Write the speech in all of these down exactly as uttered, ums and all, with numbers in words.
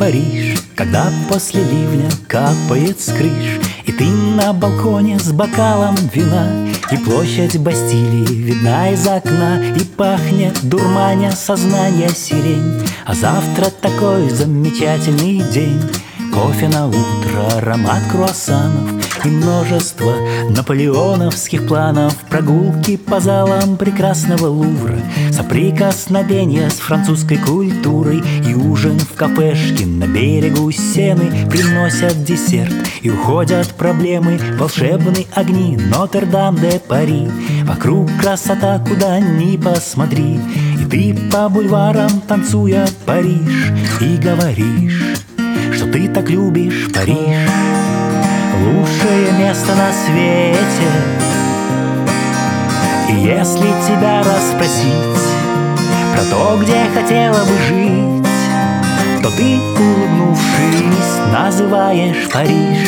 Париж, когда после ливня капает с крыш, и ты на балконе с бокалом вина, и площадь Бастилии видна из окна, и пахнет, дурманя сознание, сирень. А завтра такой замечательный день: кофе на утро, аромат круассанов и множество наполеоновских планов, прогулки по залам прекрасного Лувра, соприкосновения с французской культурой и ужин в кафешке на берегу Сены. Приносят десерт и уходят проблемы, волшебные огни Нотр-Дам-де-Пари. Вокруг красота, куда ни посмотри, и ты по бульварам, танцуя Париж, и говоришь, что ты так любишь Париж. Лучшее место на свете. И если тебя расспросить про то, где хотела бы жить, то ты, улыбнувшись, называешь Париж.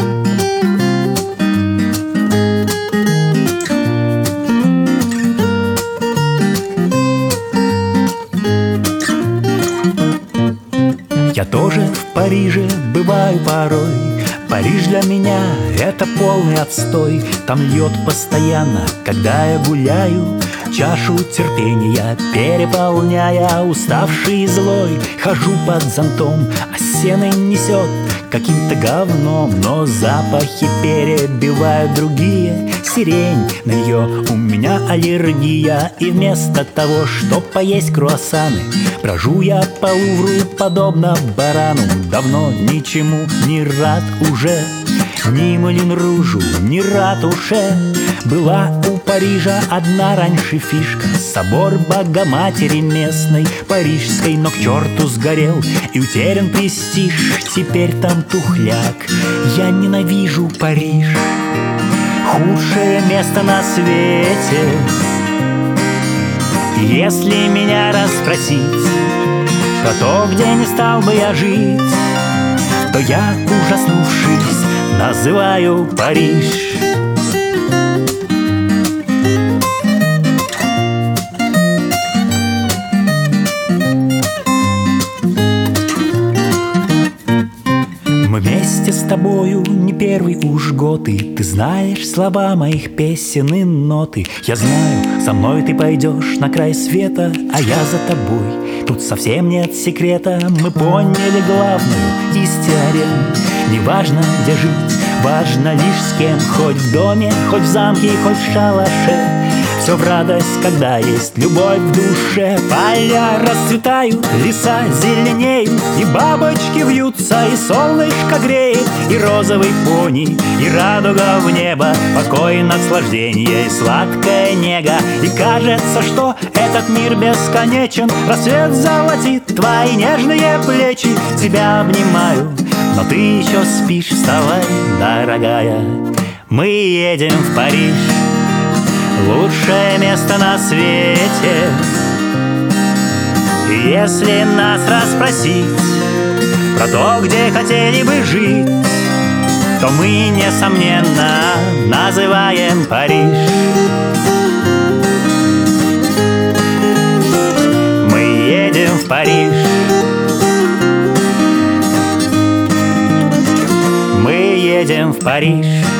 Я тоже в Париже бываю порой. Париж для меня — это полный отстой. Там льет постоянно, когда я гуляю, чашу терпения переполняя. Уставший и злой хожу под зонтом, а Сены несет каким-то говном, но запахи перебивают другие. Сирень, на нее у меня аллергия, и вместо того, чтоб поесть круассаны, брожу я по Лувру подобно барану. Давно ничему не рад уже, ни Мулин-Ружу, ни ратуше. Была у Парижа одна раньше фишка — собор Богоматери местной парижской, но к черту сгорел и утерян престиж. Теперь там тухляк. Я ненавижу Париж, худшее место на свете. Если меня расспросить про то, где не стал бы я жить, то я, ужаснувшись, называю Париж. Мы вместе с тобою не первый уж год, и ты знаешь слова моих песен и ноты. Я знаю, со мной ты пойдешь на край света, а я за тобой. Тут совсем нет секрета, мы поняли главную из теорем. Не важно, где жить, важно лишь с кем, хоть в доме, хоть в замке, хоть в шалаше. Все в радость, когда есть любовь в душе. Поля расцветают, леса зеленеют, и бабочки вьются, и солнышко греет, и розовый пони, и радуга в небо, покой, наслаждение и сладкая нега. И кажется, что этот мир бесконечен. Рассвет золотит твои нежные плечи, тебя обнимаю, но ты еще спишь. Вставай, дорогая, мы едем в Париж, лучшее место на свете. Если нас расспросить про то, где хотели бы жить, то мы, несомненно, называем Париж. Мы едем в Париж. Мы едем в Париж.